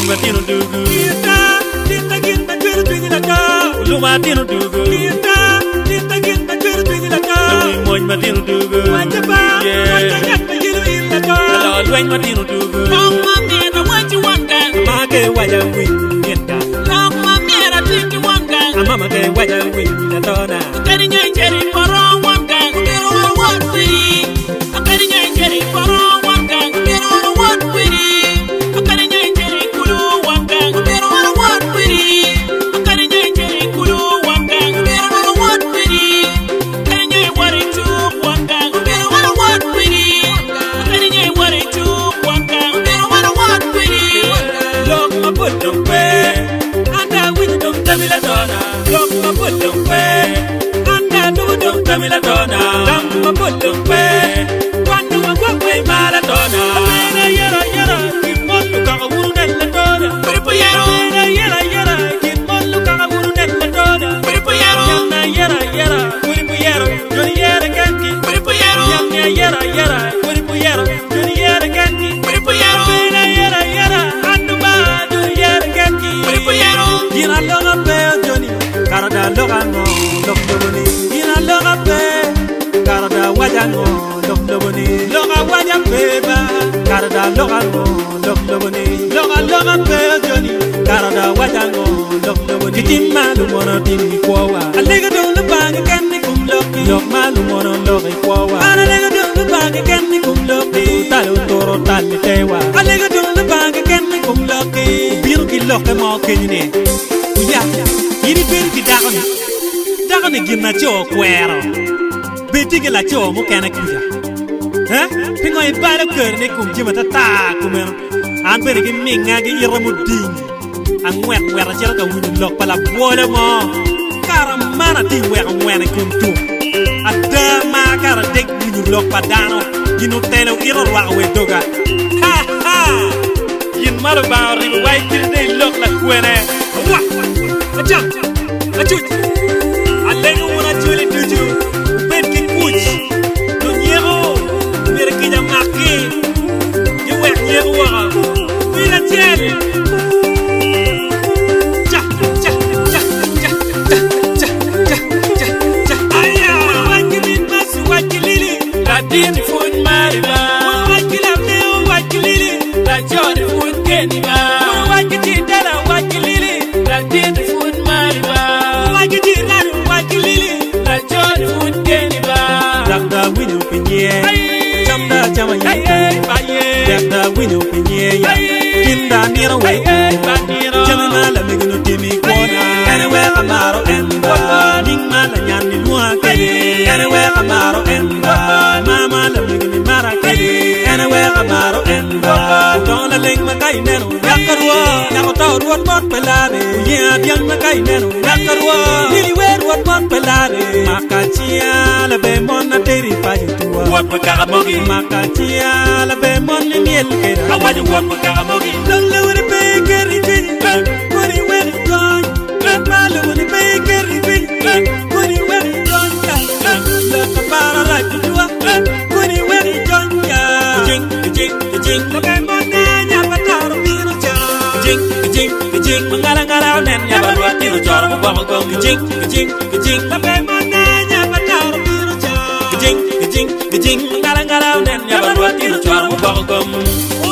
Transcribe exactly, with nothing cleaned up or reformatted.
matino dugu Kita Kita kita kuru twingi la ka Lu matino dugu Kita Kita kita kuru twingi la ka Lu moy matino dugu Wacha ba Wacha nyak ma yilu il la ka Lo lwen matino dugu Long ma mera wachi wanga Mage waja win Yenda Long ma mera tiki wanga Mama ge waja win la dona Akari nyai jeri poro wanga Pero wa wat wiri Akari nyai jeri poro wanga Pero wa wat wiri Akari nyai jeri kulu wanga Pero wa wat wiri Akari nyai jeri kulu wanga Pero wa wat wiri Akari nyai wari tu wanga Pero wa wat wiri Akari nyai wari tu wanga Pero wa wat wiri Lok ma putum pe Anda win dum tamila dona Lok ma putum pe Anda du dum tamila dona Dam ma putum pe Wandu ma kwa kwe mala dona Mena yera yera Kimolu kaka wuru nella dona Puripo yero Mena yera yera Kimolu kaka wuru nella dona Puripo yero Yamna yera yera Puripo yero Joni yera ganki Puripo yero Yamna yera yera Puripo yero Joni yera ganki Puripo yero Mena yera yera Andu ba du yera ganki Puripo yero Dina loga pe Joni Karada loga no Lok doboni Dina loga pe Karada waja no Lok doboni Loga waja pe ba Karada loga no Lok doboni Loga loga pe Joni Karada waja no Lok doboni Kitim malu mona tini kwawa Alega do le bangi kanni kum loki Lok malu mona loki kwawa Alega do le bangi kanni kum loki Talo toro tali tewa Alega do le bangi kanni kum loki Biru ki loki mo kenyine Uya Iri biru ki dagani Dagani gina cho kwero Beti ke la cho mo kena kuja Hah? Pingo i bala kër ne kum jima ta ta kumero An bere ki minga ki ira mo dingi An wek wera chela ka wuni lok pala bole mo Kara mana ti wek wene kum tu Ada ma kara dek wuni lok pa dano Gino tele ira wak we doga Ha ha Yin malo ba riba wai kiri de lok la kwene Wah Acha Achuj Alenga wuna chuli tuju Bet ki kuch No nyero Mira ki jam maki Di wek nyero waka Wila tiel Cha Cha Cha Cha Cha Cha Cha Cha Cha Aya Waki min masu waki lili La dini fun mariba Waki la meo waki lili La jodi fun keniba Waki tindala waki lili La dini fun mariba Waki tindala waki lili La jodi fun keniba Dakda winu pinye Chamda chama ye Dakda winu pinye Tinda nira we Chama mala megino timi kona Ene we kamaro enda Ning mala nyani lua kede Ene we kamaro enda Mama la megini mara kede Ene we kamaro enda Don la ling makai neno Yakarwa Nako tau ruot mot pelare Yeah diang makai neno Yakarwa Lili we ruot mot pelare Makachia la be mona teri paji tua Wak pa kakamogi Makachia la be mona miel keda Awaju wak pa kakamogi Long le wani be keri tini Wani wani join Malu wani be keri tini Wani wani join La kapara raji tua Wani wani join Kajing, kajing, kajing La be mona nyapa taro miro cha Kajing, kajing, kajing Mangala ngala nen Yabar watiro choro mo bama kong Kajing, kajing, kajing La be mona nyapa taro miro cha Kajing, kajing, kajing Mangala ngala nen Yabar watiro choro mo bama kong